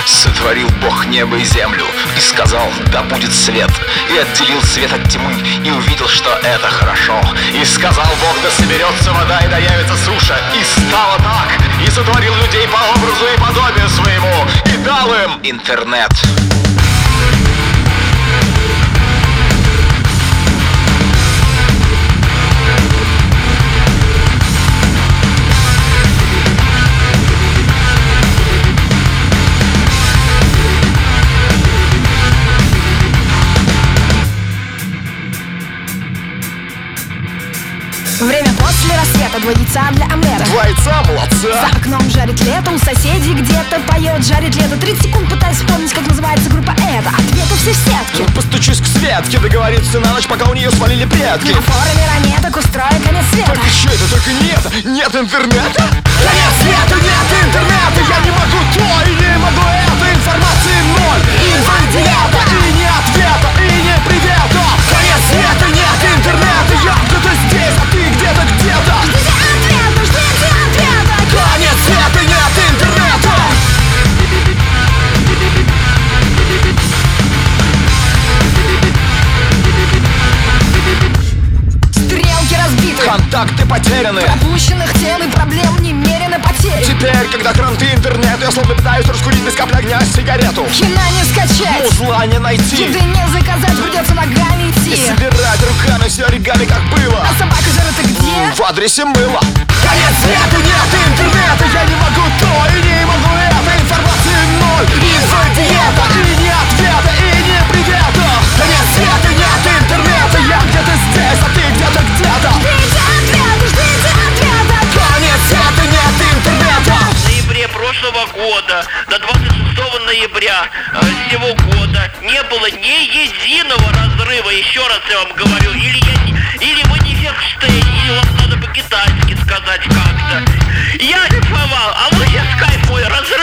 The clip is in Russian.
Сотворил Бог небо и землю и сказал: да будет свет. И отделил свет от тьмы и увидел, что это хорошо. И сказал Бог: да соберется вода и да явится суша. И стало так. И сотворил людей по образу и подобию своему и дал им интернет. Время после рассвета, 2 яйца для омлета. 2 яйца, молодца. За окном жарит лето, у соседей где-то поет «Жарит лето». 30 секунд пытаюсь вспомнить, как называется группа эта. Ответы все в сетке. Постучусь к Светке, договориться на ночь, пока у нее свалили предки. На форуме ранеток устрою конец света. Только что это, только не это, нет интернета. Конец света, нет интернета. Я не могу то и не могу это. Информации ноль, инфо-диета. И не ответа, и не привета. Конец света, нет интернета. Я где-то здесь, а ты где-то где-то. Ждите ответа, ждите ответа. Конец света, нет интернета. Стрелки разбиты, Контакты потеряны. пропущенных тем и проблем немерено потерь. Теперь, когда кранты интернету, я словно пытаюсь раскурить без капли огня сигарету. Кино не скачать, Музла не найти. еды не заказать, придется ногами И идти. собирать руками все оригами, как было. А собака жара ты где? В адресе мыла. Конец света, нет интернета. Я не могу то и не могу это. Информации ноль, инфо-диета. И не ответа, и не привета. Конец света, нет интернета. Я где-то здесь, а ты где-то где-то. Ждите ответа, ждите ответа. Конец света, нет интернета. В ноябре прошлого года, до 26 ноября сего года не было ни единого разрыва, еще раз я вам говорю, или манифестей, или вам надо по-китайски сказать как-то. Я кайфовал, а вы сейчас кайф мой разрыв.